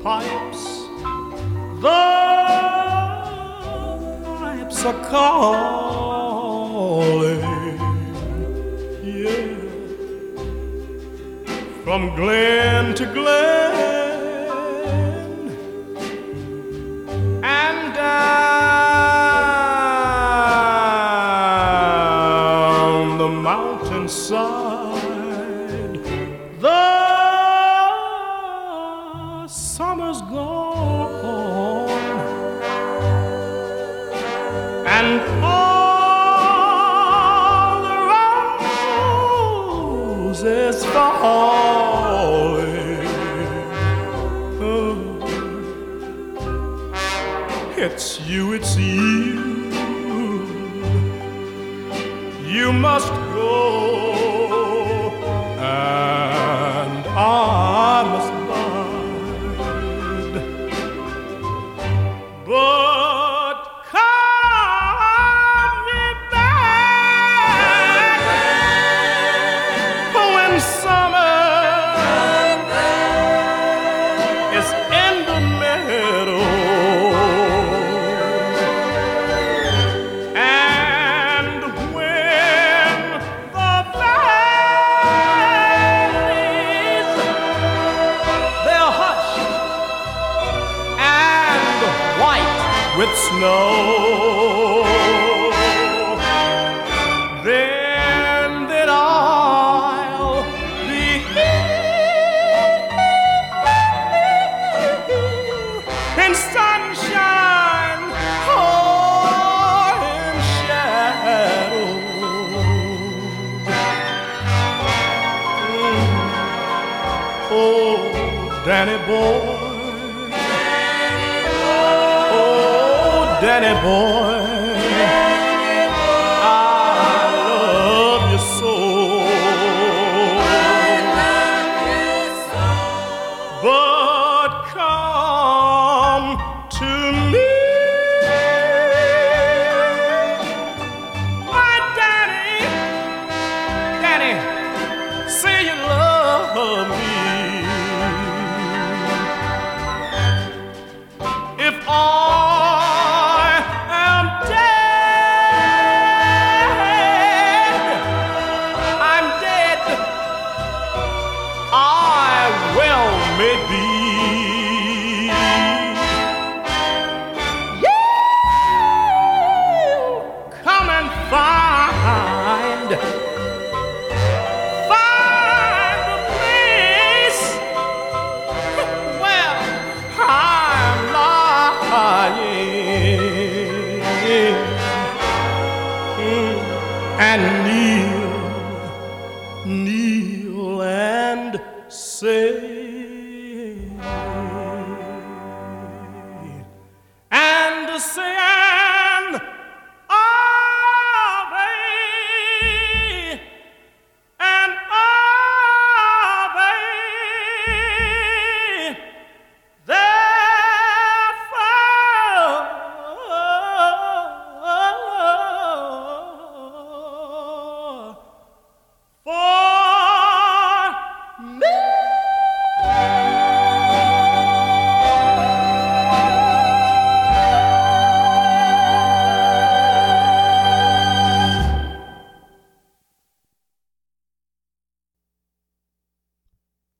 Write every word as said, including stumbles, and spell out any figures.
pipes, the pipes are calling, yeah, from glen to glen and down the mountainside. The summer's gone and all the roses falling. Oh, it's you, it's you. You must go and I must bide. But come me back when summer is in the meadow. With snow, then that I'll be here in sunshine or in shadow. Mm. Oh, Danny boy, Danny boy, I love you so. But come to me, my Danny, Danny, say you love me. If all maybe you come and find find a place where I'm lying and kneel, kneel and say